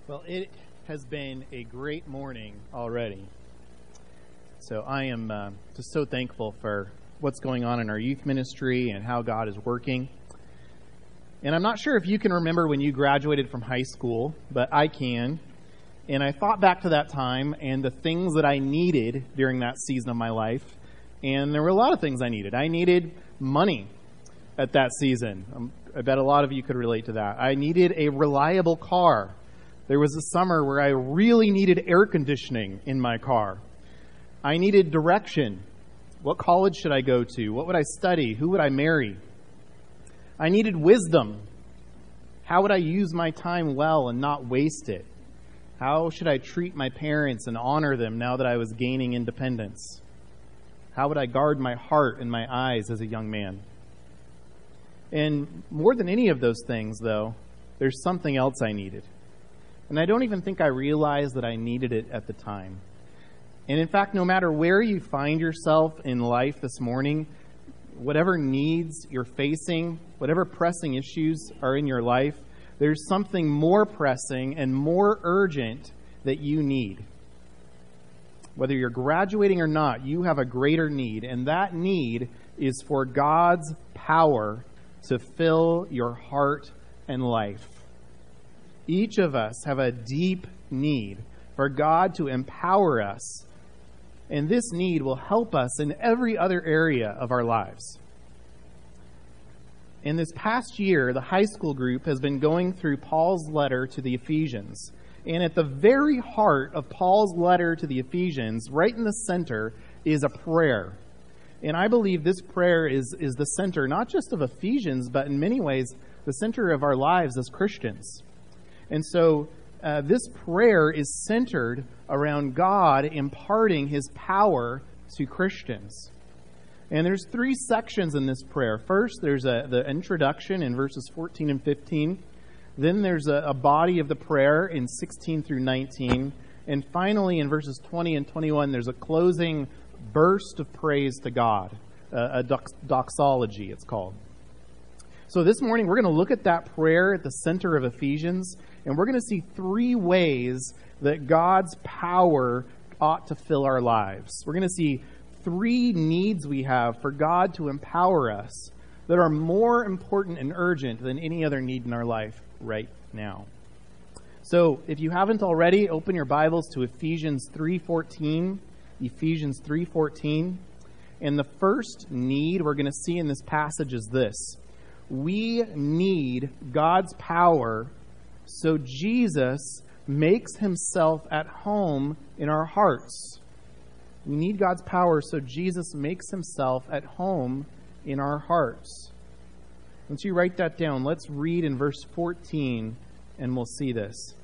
Well, it has been a great morning already. So I am just so thankful for what's going on in our youth ministry and how God is working. And I'm not sure if you can remember when you graduated from high school, but I can. And I thought back to that time and the things that I needed during that season of my life. And there were a lot of things I needed. I needed money at that season. I bet a lot of you could relate to that. I needed a reliable car. There was a summer where I really needed air conditioning in my car. I needed direction. What college should I go to? What would I study? Who would I marry? I needed wisdom. How would I use my time well and not waste it? How should I treat my parents and honor them now that I was gaining independence? How would I guard my heart and my eyes as a young man? And more than any of those things, though, there's something else I needed. And I don't even think I realized that I needed it at the time. And in fact, no matter where you find yourself in life this morning, whatever needs you're facing, whatever pressing issues are in your life, there's something more pressing and more urgent that you need. Whether you're graduating or not, you have a greater need, and that need is for God's power to fill your heart and life. Each of us have a deep need for God to empower us, and this need will help us in every other area of our lives. In this past year, the high school group has been going through Paul's letter to the Ephesians. And at the very heart of Paul's letter to the Ephesians, right in the center, is a prayer. And I believe this prayer is the center, not just of Ephesians, but in many ways, the center of our lives as Christians. And so this prayer is centered around God imparting His power to Christians. And there's 3 sections in this prayer. First, there's the introduction in verses 14 and 15. Then there's a body of the prayer in 16 through 19. And finally, in verses 20 and 21, there's a closing burst of praise to God, a doxology, it's called. So this morning, we're going to look at that prayer at the center of Ephesians, and we're going to see 3 ways that God's power ought to fill our lives. We're going to see 3 needs we have for God to empower us that are more important and urgent than any other need in our life right now. So if you haven't already, open your Bibles to Ephesians 3:14. Ephesians 3:14. And the first need we're going to see in this passage is this. We need God's power so Jesus makes Himself at home in our hearts. We need God's power so Jesus makes Himself at home in our hearts. Once you write that down, let's read in verse 14 and we'll see this.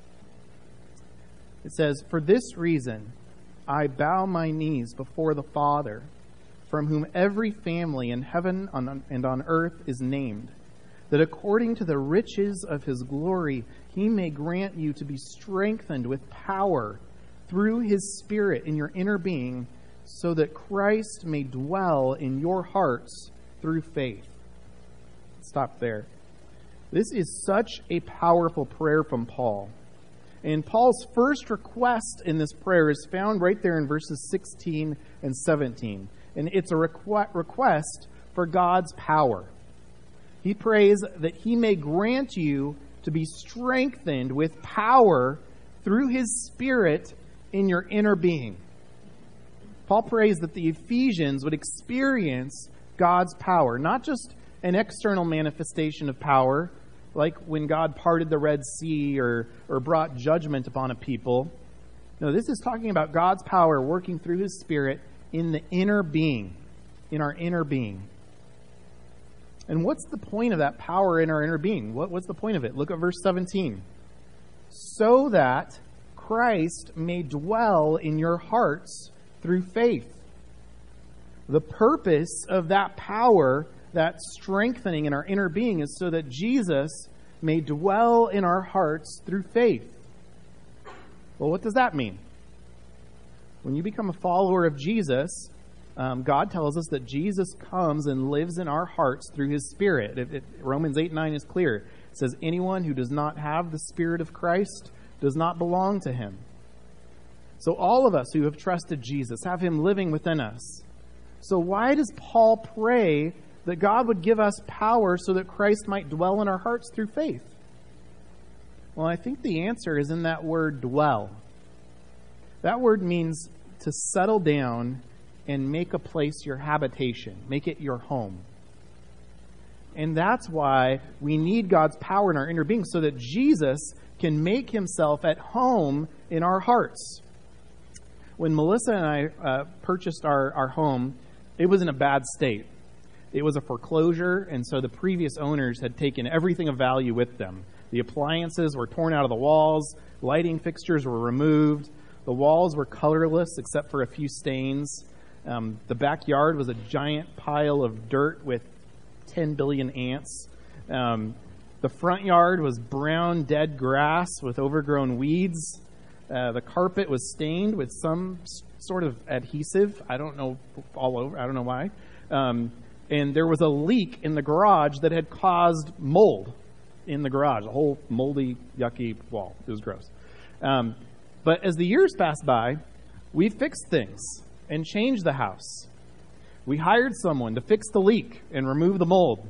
It says, "For this reason I bow my knees before the Father, from whom every family in heaven and on earth is named, that according to the riches of His glory He may grant you to be strengthened with power through His Spirit in your inner being, so that Christ may dwell in your hearts through faith." Stop there. This is such a powerful prayer from Paul. And Paul's first request in this prayer is found right there in verses 16 and 17. And it's a request for God's power. He prays that He may grant you to be strengthened with power through His Spirit in your inner being. Paul prays that the Ephesians would experience God's power, not just an external manifestation of power, like when God parted the Red Sea or brought judgment upon a people. No, this is talking about God's power working through His Spirit in the inner being, in our inner being. And what's the point of that power in our inner being? What's the point of it? Look at verse 17. "So that Christ may dwell in your hearts through faith." The purpose of that power, that strengthening in our inner being, is so that Jesus may dwell in our hearts through faith. Well, what does that mean? When you become a follower of Jesus, God tells us that Jesus comes and lives in our hearts through His Spirit. Romans 8:9 is clear. It says, "Anyone who does not have the Spirit of Christ does not belong to him. So all of us who have trusted Jesus have him living within us. So why does Paul pray that God would give us power so that Christ might dwell in our hearts through faith? Well, I think the answer is in that word dwell. That word means to settle down and make a place your habitation, make it your home. And that's why we need God's power in our inner being, so that Jesus can make himself at home in our hearts. When Melissa and I purchased our home, it was in a bad state. It was a foreclosure, and so the previous owners had taken everything of value with them. The appliances were torn out of the walls, lighting fixtures were removed, the walls were colorless except for a few stains. The backyard was a giant pile of dirt with 10 billion ants. The front yard was brown, dead grass with overgrown weeds. The carpet was stained with some sort of adhesive. I don't know, all over. I don't know why. And there was a leak in the garage that had caused mold in the garage. A whole moldy, yucky wall. It was gross. But as the years passed by, we fixed things and changed the house. We hired someone to fix the leak and remove the mold.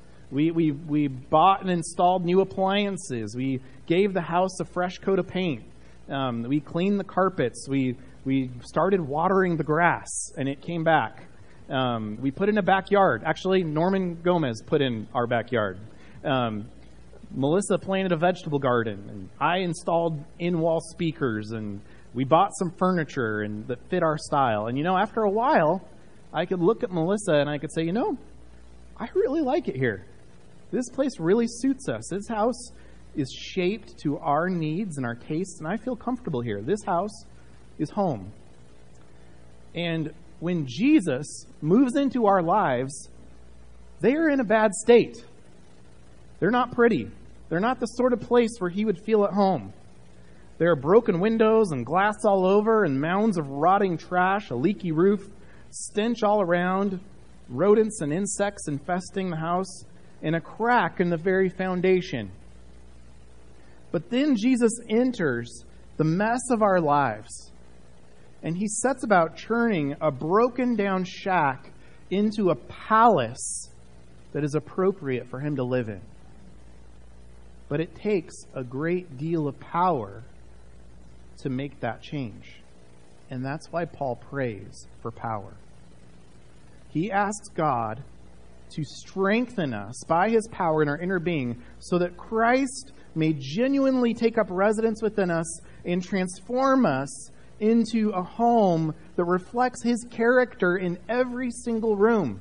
We bought and installed new appliances. We gave the house a fresh coat of paint. We cleaned the carpets. We started watering the grass, and it came back. We put in a backyard. Actually, Norman Gomez put in our backyard. Melissa planted a vegetable garden, and I installed in-wall speakers, and we bought some furniture that fit our style. And, after a while, I could look at Melissa and I could say, I really like it here. This place really suits us. This house is shaped to our needs and our tastes, and I feel comfortable here. This house is home. And when Jesus moves into our lives, they are in a bad state. They're not pretty. They're not the sort of place where he would feel at home. There are broken windows and glass all over and mounds of rotting trash, a leaky roof, stench all around, rodents and insects infesting the house, and a crack in the very foundation. But then Jesus enters the mess of our lives, and he sets about turning a broken down shack into a palace that is appropriate for him to live in. But it takes a great deal of power to make that change. And that's why Paul prays for power. He asks God to strengthen us by his power in our inner being so that Christ may genuinely take up residence within us and transform us into a home that reflects his character in every single room.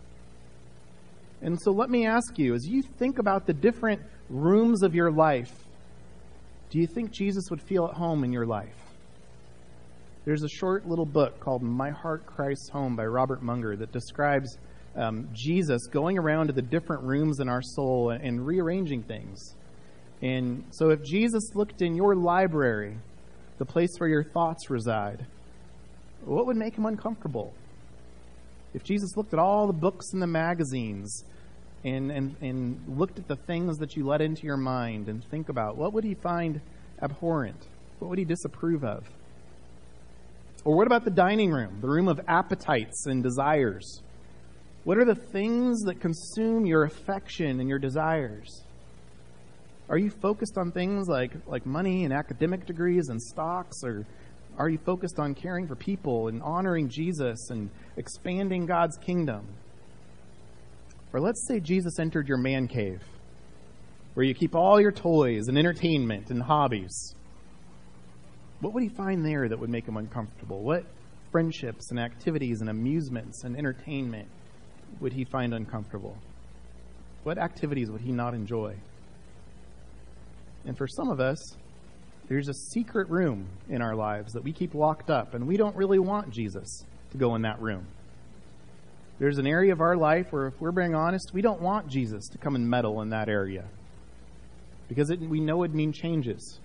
And so let me ask you, as you think about the different rooms of your life, do you think Jesus would feel at home in your life? There's a short little book called My Heart Christ's Home by Robert Munger that describes Jesus going around to the different rooms in our soul and rearranging things. And so if Jesus looked in your library, the place where your thoughts reside, what would make him uncomfortable? If Jesus looked at all the books and the magazines and looked at the things that you let into your mind and think about, what would he find abhorrent? What would he disapprove of? Or what about the dining room, the room of appetites and desires? What are the things that consume your affection and your desires? Are you focused on things like money and academic degrees and stocks? Or are you focused on caring for people and honoring Jesus and expanding God's kingdom? Or let's say Jesus entered your man cave, where you keep all your toys and entertainment and hobbies. What would he find there that would make him uncomfortable? What friendships and activities and amusements and entertainment would he find uncomfortable? What activities would he not enjoy? And for some of us, there's a secret room in our lives that we keep locked up, and we don't really want Jesus to go in that room. There's an area of our life where, if we're being honest, we don't want Jesus to come and meddle in that area, because we know it'd mean changes.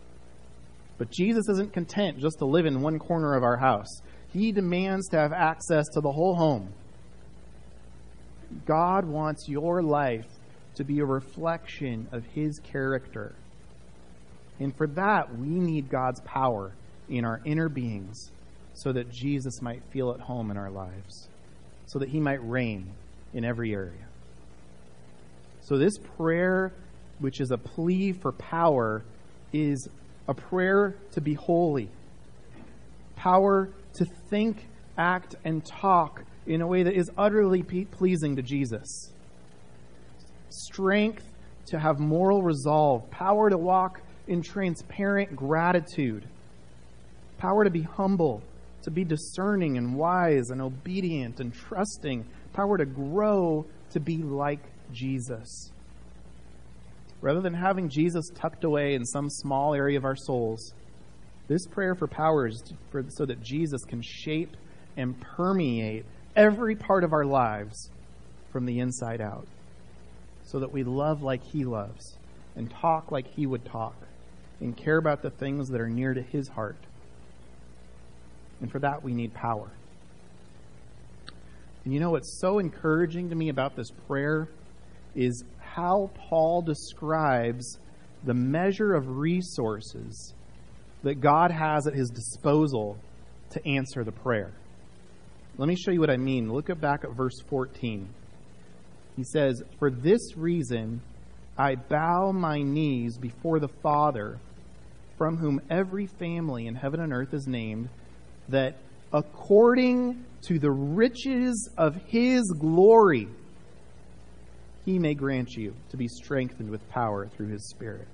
But Jesus isn't content just to live in one corner of our house. He demands to have access to the whole home. God wants your life to be a reflection of his character. And for that, we need God's power in our inner beings so that Jesus might feel at home in our lives, so that he might reign in every area. So this prayer, which is a plea for power, is a prayer to be holy. Power to think, act, and talk in a way that is utterly pleasing to Jesus. Strength to have moral resolve. Power to walk in transparent gratitude. Power to be humble, to be discerning and wise and obedient and trusting. Power to grow to be like Jesus. Rather than having Jesus tucked away in some small area of our souls, this prayer for power is so that Jesus can shape and permeate every part of our lives from the inside out, so that we love like he loves and talk like he would talk and care about the things that are near to his heart. And for that, we need power. And you know what's so encouraging to me about this prayer is how Paul describes the measure of resources that God has at his disposal to answer the prayer. Let me show you what I mean. Look back at verse 14. He says, "For this reason I bow my knees before the Father, from whom every family in heaven and earth is named, that according to the riches of his glory, he may grant you to be strengthened with power through his Spirit."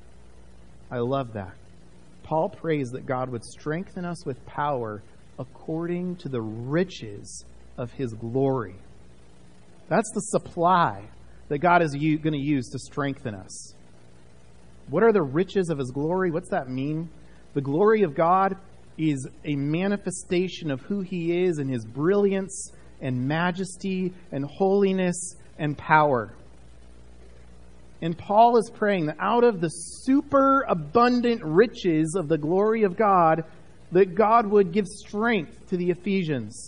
I love that. Paul prays that God would strengthen us with power according to the riches of his glory. That's the supply that God is going to use to strengthen us. What are the riches of his glory? What's that mean? The glory of God is a manifestation of who he is in his brilliance and majesty and holiness and power. And Paul is praying that out of the super abundant riches of the glory of God, that God would give strength to the Ephesians.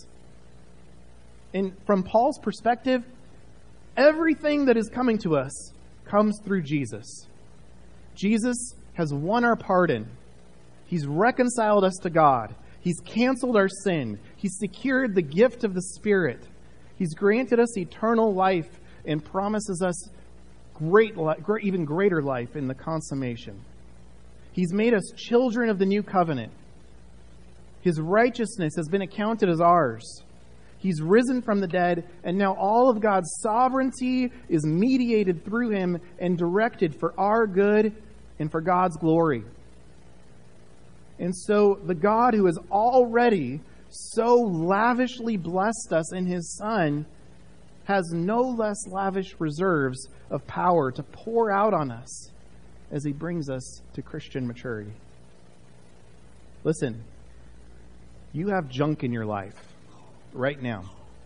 And from Paul's perspective, everything that is coming to us comes through Jesus. Jesus has won our pardon. He's reconciled us to God. He's canceled our sin. He's secured the gift of the Spirit. He's granted us eternal life and promises us even greater life in the consummation. He's made us children of the new covenant. His righteousness has been accounted as ours. He's risen from the dead, and now all of God's sovereignty is mediated through him and directed for our good and for God's glory. And so the God who has already so lavishly blessed us in his Son has no less lavish reserves of power to pour out on us as he brings us to Christian maturity. Listen, you have junk in your life right now.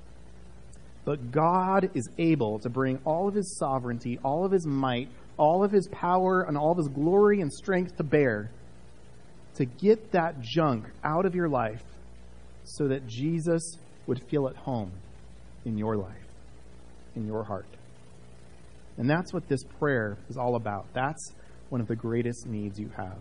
But God is able to bring all of his sovereignty, all of his might, all of his power, and all of his glory and strength to bear to get that junk out of your life so that Jesus would feel at home in your life, in your heart. And that's what this prayer is all about. That's one of the greatest needs you have.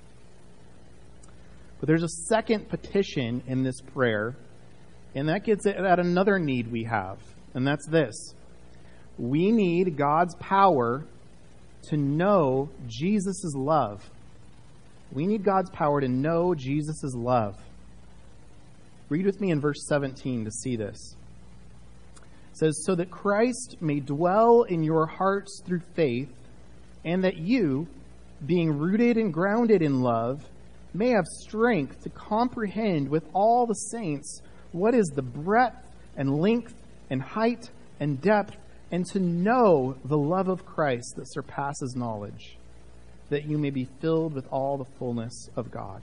But there's a second petition in this prayer, and that gets at another need we have, and that's this. We need God's power to know Jesus' love. We need God's power to know Jesus' love. Read with me in verse 17 to see this. It says, "So that Christ may dwell in your hearts through faith, and that you, being rooted and grounded in love, may have strength to comprehend with all the saints what is the breadth and length and height and depth, and to know the love of Christ that surpasses knowledge, that you may be filled with all the fullness of God."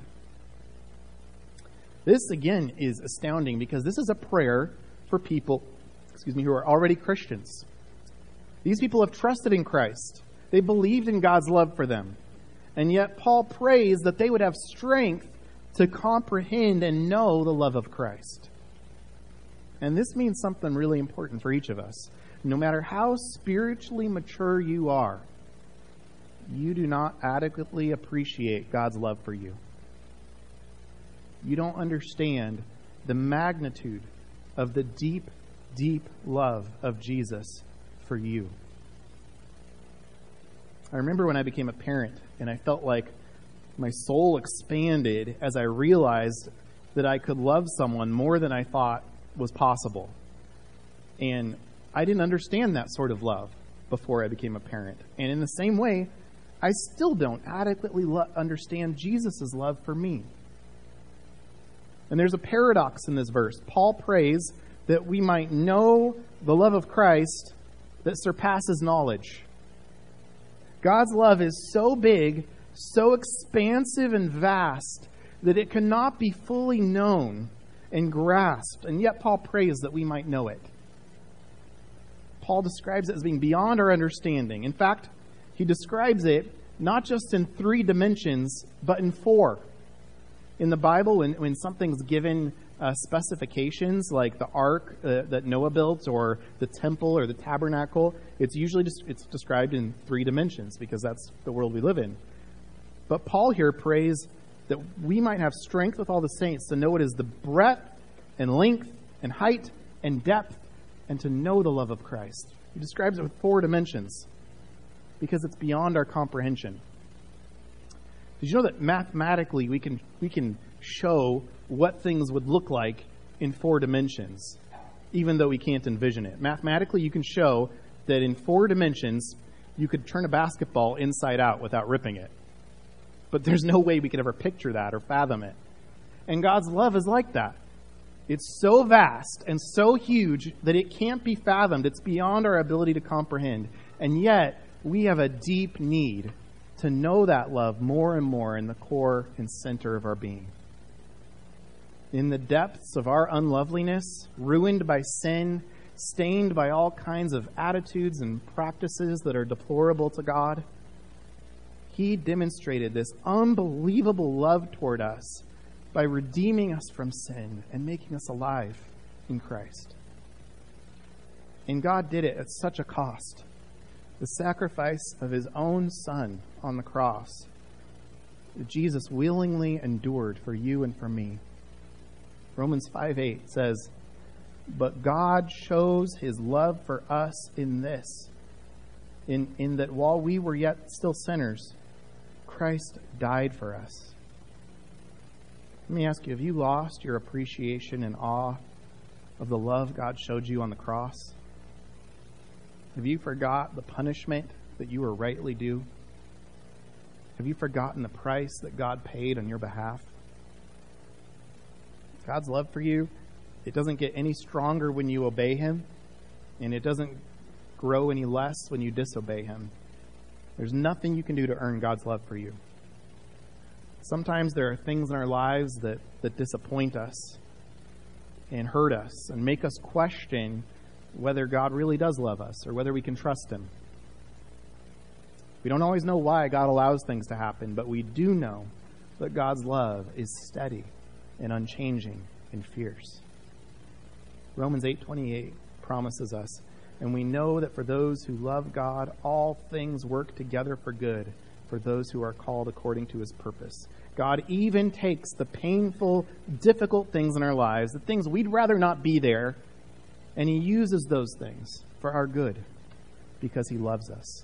This, again, is astounding because this is a prayer for people, who are already Christians. These people have trusted in Christ. They believed in God's love for them. And yet Paul prays that they would have strength to comprehend and know the love of Christ. And this means something really important for each of us. No matter how spiritually mature you are, you do not adequately appreciate God's love for you. You don't understand the magnitude of the deep, deep love of Jesus for you. I remember when I became a parent and I felt like my soul expanded as I realized that I could love someone more than I thought was possible. And I didn't understand that sort of love before I became a parent. And in the same way, I still don't adequately understand Jesus' love for me. And there's a paradox in this verse. Paul prays that we might know the love of Christ that surpasses knowledge. God's love is so big, so expansive and vast, that it cannot be fully known and grasped. And yet Paul prays that we might know it. Paul describes it as being beyond our understanding. In fact, he describes it not just in 3 dimensions, but in 4. In the Bible, when something's given specifications, like the ark that Noah built, or the temple, or the tabernacle, it's usually it's described in 3 dimensions, because that's the world we live in. But Paul here prays that we might have strength with all the saints to know what is the breadth and length and height and depth, and to know the love of Christ. He describes it with 4 dimensions, because it's beyond our comprehension. Did you know that mathematically we can show what things would look like in 4 dimensions, even though we can't envision it? Mathematically, you can show that in 4 dimensions, you could turn a basketball inside out without ripping it. But there's no way we could ever picture that or fathom it. And God's love is like that. It's so vast and so huge that it can't be fathomed. It's beyond our ability to comprehend. And yet, we have a deep need to know that love more and more in the core and center of our being. In the depths of our unloveliness, ruined by sin, stained by all kinds of attitudes and practices that are deplorable to God, He demonstrated this unbelievable love toward us by redeeming us from sin and making us alive in Christ. And God did it at such a cost. The sacrifice of His own Son on the cross, that Jesus willingly endured for you and for me. Romans 5:8 says, "But God shows His love for us in this, in that while we were yet still sinners, Christ died for us." Let me ask you, have you lost your appreciation and awe of the love God showed you on the cross? Have you forgot the punishment that you were rightly due? Have you forgotten the price that God paid on your behalf? God's love for you, it doesn't get any stronger when you obey Him, and it doesn't grow any less when you disobey Him. There's nothing you can do to earn God's love for you. Sometimes there are things in our lives that disappoint us and hurt us and make us question whether God really does love us or whether we can trust Him. We don't always know why God allows things to happen, but we do know that God's love is steady and unchanging and fierce. Romans 8:28 promises us, "And we know that for those who love God, all things work together for good, for those who are called according to His purpose." God even takes the painful, difficult things in our lives, the things we'd rather not be there, and He uses those things for our good because He loves us.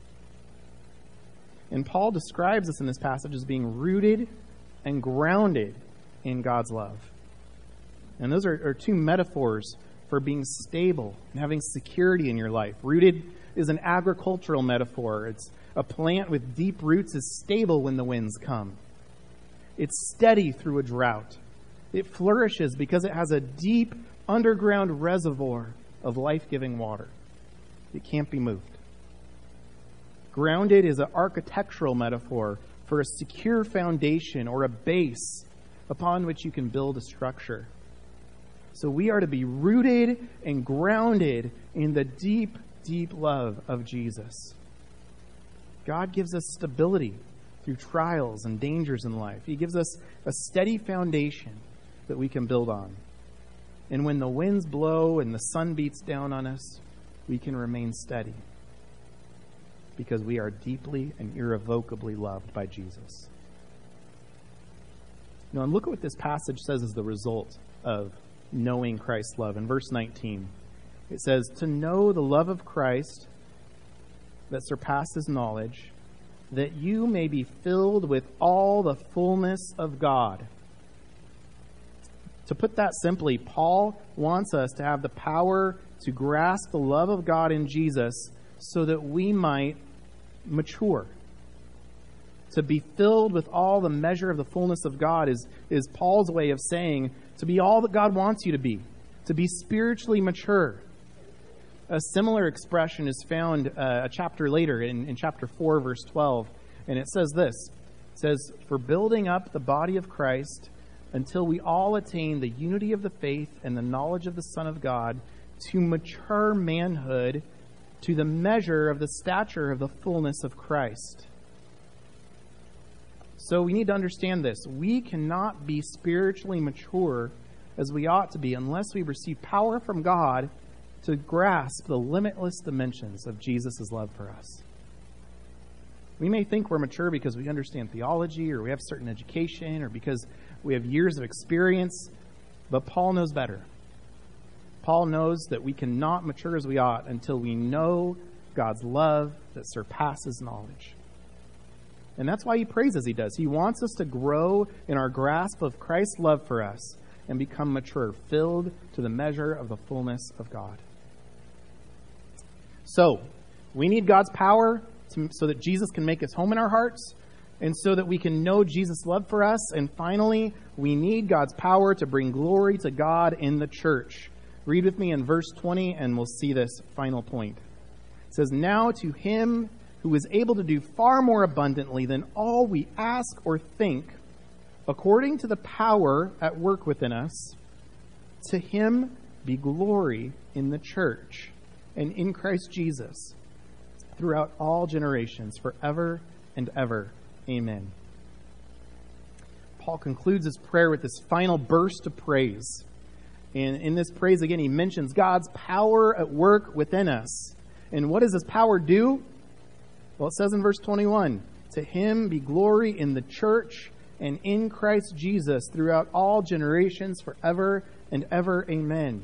And Paul describes us in this passage as being rooted and grounded in God's love. And those are 2 metaphors for being stable and having security in your life. Rooted is an agricultural metaphor. It's a plant with deep roots is stable when the winds come. It's steady through a drought. It flourishes because it has a deep underground reservoir of life-giving water. It can't be moved. Grounded is an architectural metaphor for a secure foundation or a base upon which you can build a structure. So we are to be rooted and grounded in the deep, deep love of Jesus. God gives us stability through trials and dangers in life. He gives us a steady foundation that we can build on. And when the winds blow and the sun beats down on us, we can remain steady. because we are deeply and irrevocably loved by Jesus. Now, and look at what this passage says is the result of knowing Christ's love. In verse 19, it says, to know the love of Christ that surpasses knowledge, that you may be filled with all the fullness of God. To put that simply, Paul wants us to have the power to grasp the love of God in Jesus so that we might mature. To be filled with all the measure of the fullness of God is Paul's way of saying to be all that God wants you to be spiritually mature. A similar expression is found a chapter later in chapter 4, verse 12, and it says this. It says, for building up the body of Christ until we all attain the unity of the faith and the knowledge of the Son of God, to mature manhood, to the measure of the stature of the fullness of Christ. So we need to understand this. We cannot be spiritually mature as we ought to be unless we receive power from God to grasp the limitless dimensions of Jesus' love for us. We may think we're mature because we understand theology or we have certain education or because we have years of experience, but Paul knows better. Paul knows that we cannot mature as we ought until we know God's love that surpasses knowledge. And that's why he prays as he does. He wants us to grow in our grasp of Christ's love for us and become mature, filled to the measure of the fullness of God. So, we need God's power so that Jesus can make his home in our hearts and so that we can know Jesus' love for us. And finally, we need God's power to bring glory to God in the church. Read with me in verse 20 and we'll see this final point. It says, now to him who is able to do far more abundantly than all we ask or think, according to the power at work within us, to him be glory in the church and in Christ Jesus throughout all generations, forever and ever. Amen. Paul concludes his prayer with this final burst of praise. And in this praise, again, he mentions God's power at work within us. And what does his power do? Well, it says in verse 21, to him be glory in the church and in Christ Jesus throughout all generations, forever and ever. Amen.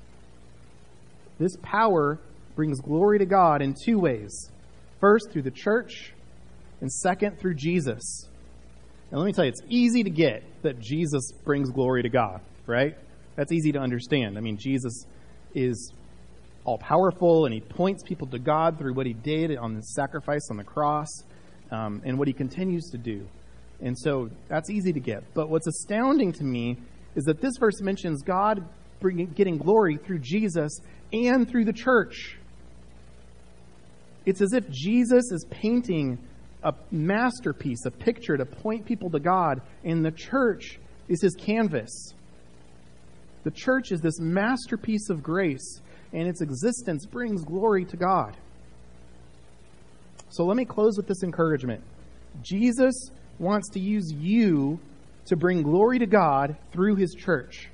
This power brings glory to God in two ways. First, through the church, and second, through Jesus. And let me tell you, it's easy to get that Jesus brings glory to God, right? That's easy to understand. I mean, Jesus is all-powerful, and he points people to God through what he did on the sacrifice on the cross, and what he continues to do. And so that's easy to get. But what's astounding to me is that this verse mentions God getting glory through Jesus and through the church. It's as if Jesus is painting a masterpiece, a picture to point people to God, and the church is his canvas. The church is this masterpiece of grace, and its existence brings glory to God. So let me close with this encouragement. Jesus wants to use you to bring glory to God through his church.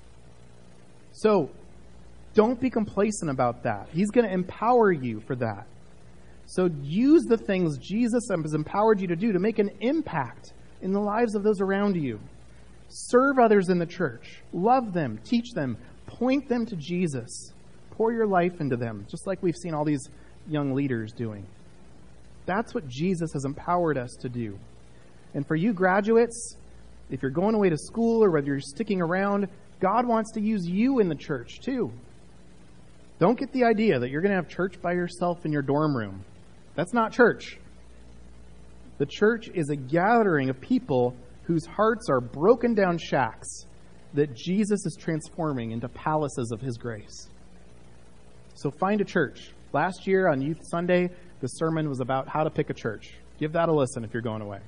So don't be complacent about that. He's going to empower you for that. So use the things Jesus has empowered you to do to make an impact in the lives of those around you. Serve others in the church. Love them. Teach them. Point them to Jesus. Pour your life into them, just like we've seen all these young leaders doing. That's what Jesus has empowered us to do. And for you graduates, if you're going away to school or whether you're sticking around, God wants to use you in the church too. Don't get the idea that you're going to have church by yourself in your dorm room. That's not church. The church is a gathering of people whose hearts are broken down shacks that Jesus is transforming into palaces of his grace. So find a church. Last year on Youth Sunday, the sermon was about how to pick a church. Give that a listen if you're going away.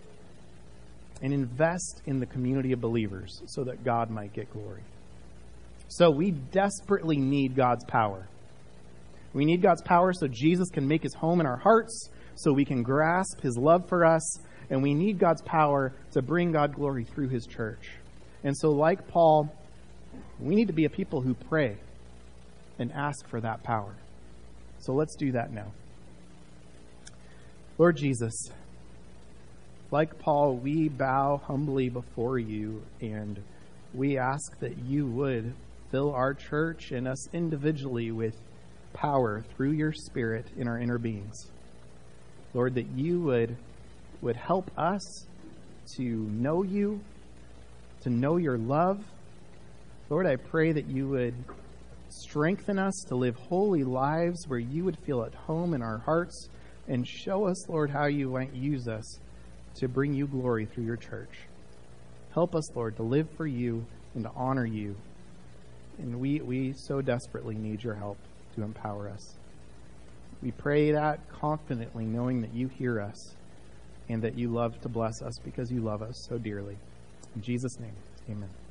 And invest in the community of believers so that God might get glory. So we desperately need God's power. We need God's power so Jesus can make his home in our hearts, so we can grasp his love for us, and we need God's power to bring God glory through his church. And so like Paul, we need to be a people who pray and ask for that power. So let's do that now. Lord Jesus, like Paul, we bow humbly before you, and we ask that you would fill our church and us individually with power through your Spirit in our inner beings. Lord, that you would help us to know you, to know your love. Lord, I pray that you would strengthen us to live holy lives where you would feel at home in our hearts, and show us, Lord, how you might use us to bring you glory through your church. Help us, Lord, to live for you and to honor you. And we so desperately need your help to empower us. We pray that confidently, knowing that you hear us and that you love to bless us because you love us so dearly. In Jesus' name, amen.